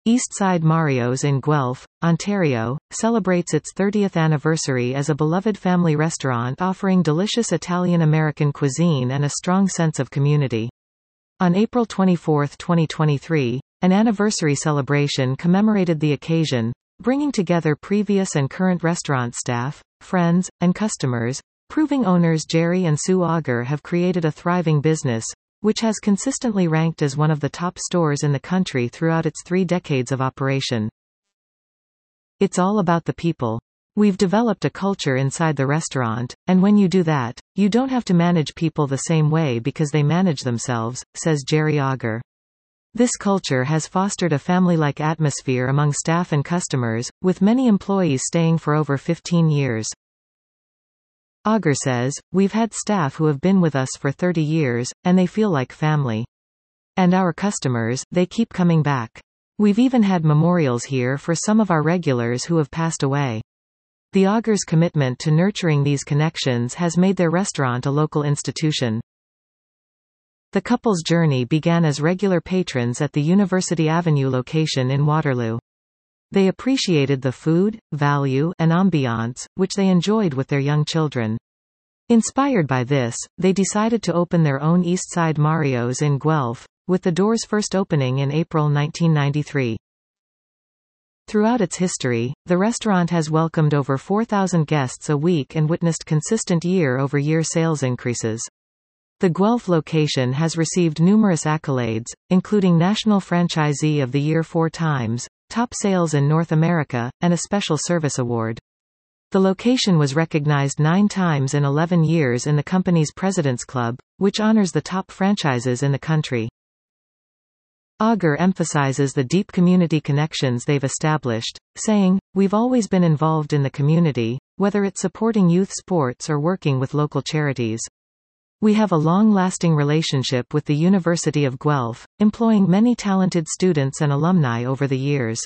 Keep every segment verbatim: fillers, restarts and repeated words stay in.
Eastside Mario's in Guelph, Ontario, celebrates its thirtieth anniversary as a beloved family restaurant offering delicious Italian-American cuisine and a strong sense of community. On April twenty-fourth, twenty twenty-three, an anniversary celebration commemorated the occasion, bringing together previous and current restaurant staff, friends, and customers, proving owners Jerry and Sue Auger have created a thriving business, which has consistently ranked as one of the top stores in the country throughout its three decades of operation. It's all about the people. We've developed a culture inside the restaurant, and when you do that, you don't have to manage people the same way because they manage themselves, says Jerry Auger. This culture has fostered a family-like atmosphere among staff and customers, with many employees staying for over fifteen years. Auger says, "We've had staff who have been with us for thirty years, and they feel like family. And our customers, they keep coming back. We've even had memorials here for some of our regulars who have passed away." The Augers' commitment to nurturing these connections has made their restaurant a local institution. The couple's journey began as regular patrons at the University Avenue location in Waterloo. They appreciated the food, value, and ambiance, which they enjoyed with their young children. Inspired by this, they decided to open their own Eastside Mario's in Guelph, with the doors first opening in April nineteen ninety-three. Throughout its history, the restaurant has welcomed over four thousand guests a week and witnessed consistent year-over-year sales increases. The Guelph location has received numerous accolades, including National Franchisee of the Year four times, Top Sales in North America, and a Special Service Award. The location was recognized nine times in eleven years in the company's President's Club, which honors the top franchises in the country. Auger emphasizes the deep community connections they've established, saying, "We've always been involved in the community, whether it's supporting youth sports or working with local charities. We have a long-lasting relationship with the University of Guelph, employing many talented students and alumni over the years."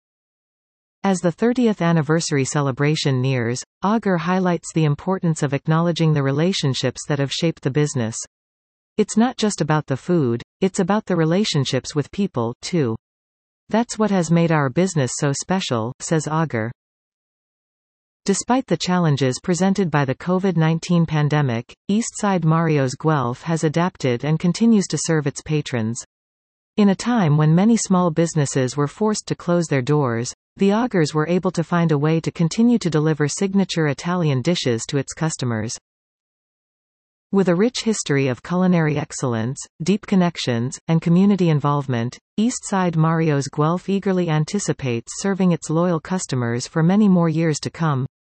As the thirtieth anniversary celebration nears, Auger highlights the importance of acknowledging the relationships that have shaped the business. "It's not just about the food, it's about the relationships with people, too. That's what has made our business so special," says Auger. Despite the challenges presented by the COVID nineteen pandemic, Eastside Mario's Guelph has adapted and continues to serve its patrons. In a time when many small businesses were forced to close their doors, the Augers were able to find a way to continue to deliver signature Italian dishes to its customers. With a rich history of culinary excellence, deep connections, and community involvement, Eastside Mario's Guelph eagerly anticipates serving its loyal customers for many more years to come.